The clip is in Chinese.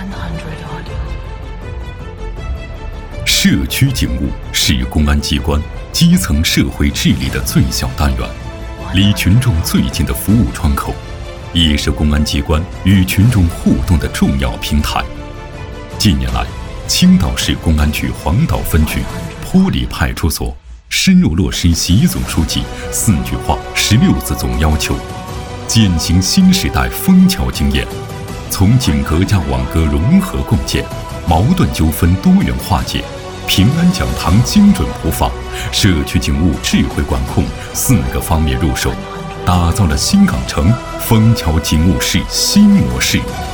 社区警务是公安机关基层社会治理的最小单元，离群众最近的服务窗口，也是公安机关与群众互动的重要平台。近年来，青岛市公安局黄岛分局坡里派出所深入落实习总书记4句话16字总要求，践行新时代枫桥经验，从警格加网格融合共建、矛盾纠纷多元化解、平安讲堂精准普法、社区警务智慧管控4个方面入手，打造了新港城枫桥警务室新模式。